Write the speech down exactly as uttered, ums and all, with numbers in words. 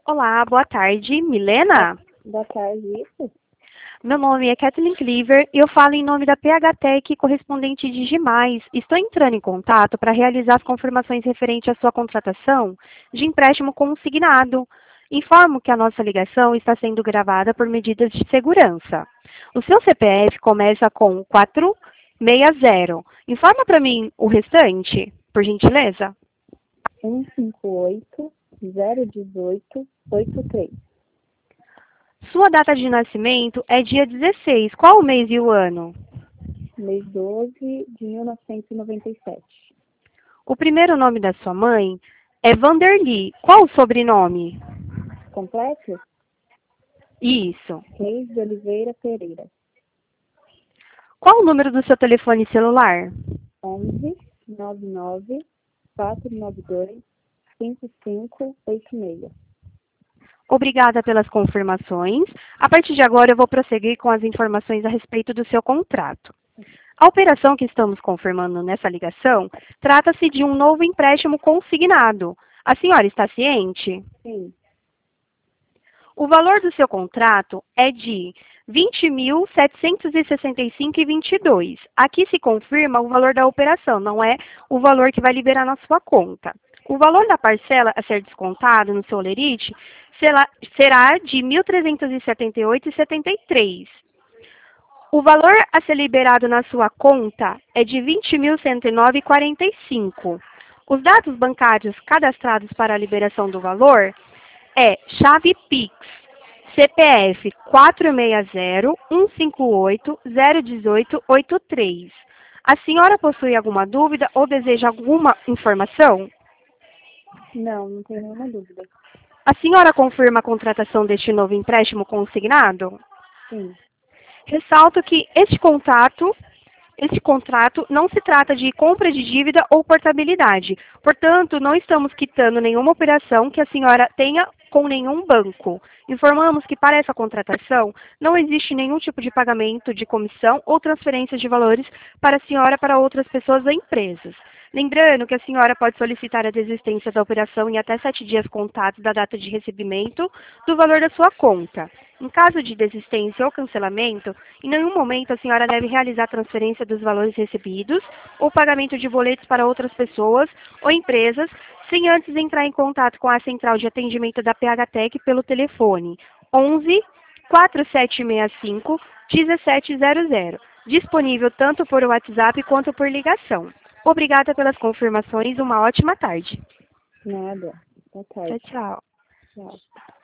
Olá, boa tarde, Milena? Boa tarde, isso? Meu nome é Kathleen Cleaver e eu falo em nome da P H Tech correspondente de Gimais. Estou entrando em contato para realizar as confirmações referentes à sua contratação de empréstimo consignado. Informo que a nossa ligação está sendo gravada por medidas de segurança. O seu C P F começa com quatro seis zero. Informa para mim o restante, por gentileza. um cinco oito, zero um oito, oito três. Sua data de nascimento é dia dezesseis. Qual o mês e o ano? Mês doze de mil novecentos e noventa e sete. O primeiro nome da sua mãe é Vanderly. Qual o sobrenome? Completo? Isso. Reis de Oliveira Pereira. Qual o número do seu telefone celular? onze, nove nove, quatro nove dois, cinco cinco oito seis. Obrigada pelas confirmações. A partir de agora, eu vou prosseguir com as informações a respeito do seu contrato. A operação que estamos confirmando nessa ligação trata-se de um novo empréstimo consignado. A senhora está ciente? Sim. O valor do seu contrato é de vinte mil setecentos e sessenta e cinco reais e vinte e dois centavos. Aqui se confirma o valor da operação, não é o valor que vai liberar na sua conta. O valor da parcela a ser descontado no seu lerite será, será de mil trezentos e setenta e oito reais e setenta e três centavos. O valor a ser liberado na sua conta é de vinte mil cento e nove reais e quarenta e cinco centavos. Os dados bancários cadastrados para a liberação do valor é chave Pix, C P F quatro seis zero, um cinco oito, zero um oito, oito três. A senhora possui alguma dúvida ou deseja alguma informação? Não, não tenho nenhuma dúvida. A senhora confirma a contratação deste novo empréstimo consignado? Sim. Ressalto que este contrato, este contrato não se trata de compra de dívida ou portabilidade. Portanto, não estamos quitando nenhuma operação que a senhora tenha com nenhum banco. Informamos que para essa contratação não existe nenhum tipo de pagamento de comissão ou transferência de valores para a senhora para outras pessoas ou empresas. Lembrando que a senhora pode solicitar a desistência da operação em até sete dias contados da data de recebimento do valor da sua conta. Em caso de desistência ou cancelamento, em nenhum momento a senhora deve realizar a transferência dos valores recebidos ou pagamento de boletos para outras pessoas ou empresas sem antes entrar em contato com a central de atendimento da P H Tech pelo telefone onze, quatro sete seis cinco, um sete zero zero, disponível tanto por WhatsApp quanto por ligação. Obrigada pelas confirmações, uma ótima tarde. Nada. Boa Tchau, tarde. tchau. Tchau.